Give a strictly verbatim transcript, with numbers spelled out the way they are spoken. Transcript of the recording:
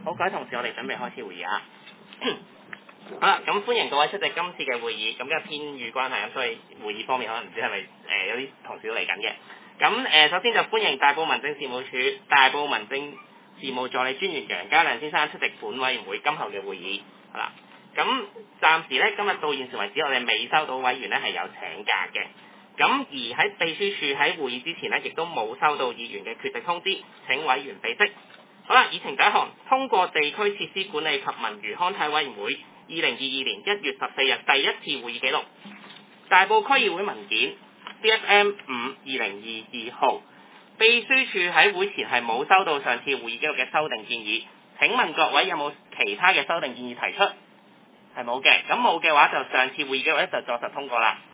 好，各位同事，我哋準備開始會議啊。好啦，咁歡迎各位出席今次嘅會議。咁因為偏語關係，咁所以會議方面可能唔知係咪誒有啲同事都嚟緊嘅。咁誒、呃，首先就歡迎大埔民政事務處大埔民政事務助理專員楊家亮先生出席本委員會今後嘅會議。好啦，咁暫時咧今日到現時為止，我哋未收到委員咧係有請假嘅。咁而喺秘書處喺會議之前呢，亦都冇收到議員嘅缺席通知，請委員備悉。好啦，議程第一項，通過地區設施管理及文娛康體委員會二零二二年一月十四日第一次會議記錄，大埔區議會文件 C F M 五二零二二號，秘書處喺會前係冇收到上次會議記錄嘅修訂建議，請問各位有冇其他嘅修訂建議提出？係冇嘅，咁冇嘅話就上次會議記錄咧就作實通過啦。